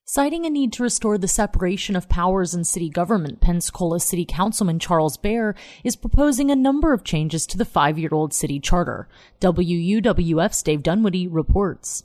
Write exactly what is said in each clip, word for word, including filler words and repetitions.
Citing a need to restore the separation of powers in city government, Pensacola City Councilman Charles Bair is proposing a number of changes to the five-year-old city charter. W U W F's Dave Dunwoody reports.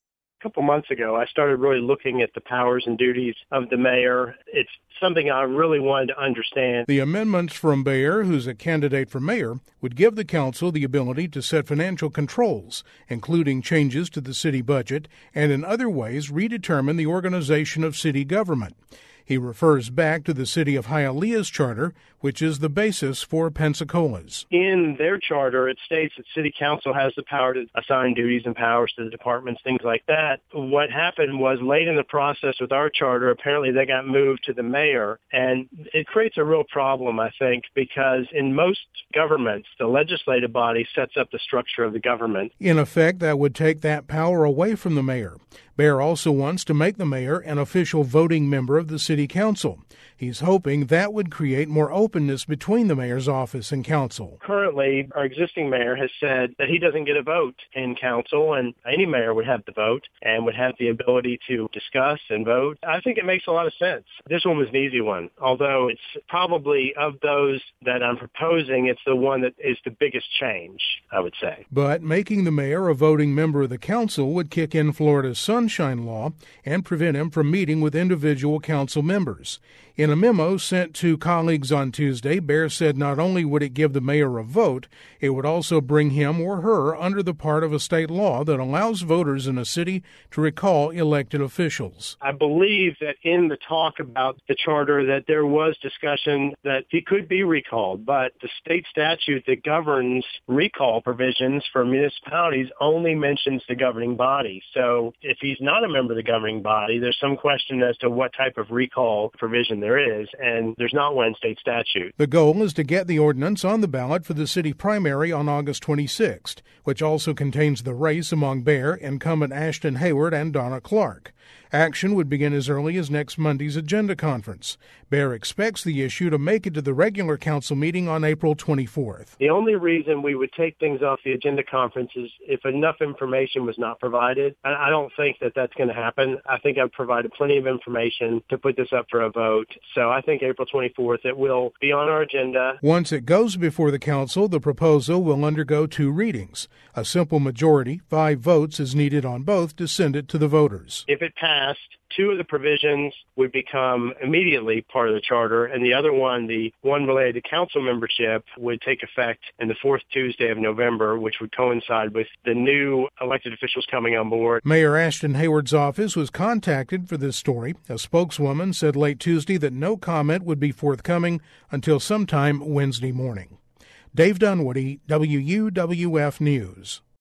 A couple months ago, I started really looking at the powers and duties of the mayor. It's something I really wanted to understand. The amendments from Bair, who's a candidate for mayor, would give the council the ability to set financial controls, including changes to the city budget, and in other ways redetermine the organization of city government. He refers back to the city of Hialeah's charter, which is the basis for Pensacola's. In their charter, it states that city council has the power to assign duties and powers to the departments, things like that. What happened was late in the process with our charter, apparently they got moved to the mayor, and it creates a real problem, I think, because in most governments, the legislative body sets up the structure of the government. In effect, that would take that power away from the mayor. Bair also wants to make the mayor an official voting member of the city council. He's hoping that would create more openness between the mayor's office and council. Currently, our existing mayor has said that he doesn't get a vote in council, and any mayor would have the vote and would have the ability to discuss and vote. I think it makes a lot of sense. This one was an easy one, although it's probably of those that I'm proposing, it's the one that is the biggest change, I would say. But making the mayor a voting member of the council would kick in Florida's Sunshine Law and prevent him from meeting with individual council members. In a memo sent to colleagues on Tuesday, Bair said not only would it give the mayor a vote, it would also bring him or her under the part of a state law that allows voters in a city to recall elected officials. I believe that in the talk about the charter that there was discussion that he could be recalled, but the state statute that governs recall provisions for municipalities only mentions the governing body. So if he's not a member of the governing body, there's some question as to what type of recall provision there is, and there's not one in state statute. The goal is to get the ordinance on the ballot for the city primary on August twenty-sixth, which also contains the race among Bair, incumbent Ashton Hayward, and Donna Clark. Action would begin as early as next Monday's agenda conference. Bair expects the issue to make it to the regular council meeting on April twenty-fourth. The only reason we would take things off the agenda conference is if enough information was not provided. I don't think that that's going to happen. I think I've provided plenty of information to put this up for a vote. So I think April twenty-fourth, it will be on our agenda. Once it goes before the council, the proposal will undergo two readings. A simple majority, five votes, is needed on both to send it to the voters. If it passed, two of the provisions would become immediately part of the charter, and the other one, the one related to council membership, would take effect in the fourth Tuesday of November, which would coincide with the new elected officials coming on board. Mayor Ashton Hayward's office was contacted for this story. A spokeswoman said late Tuesday that no comment would be forthcoming until sometime Wednesday morning. Dave Dunwoody, W U W F News.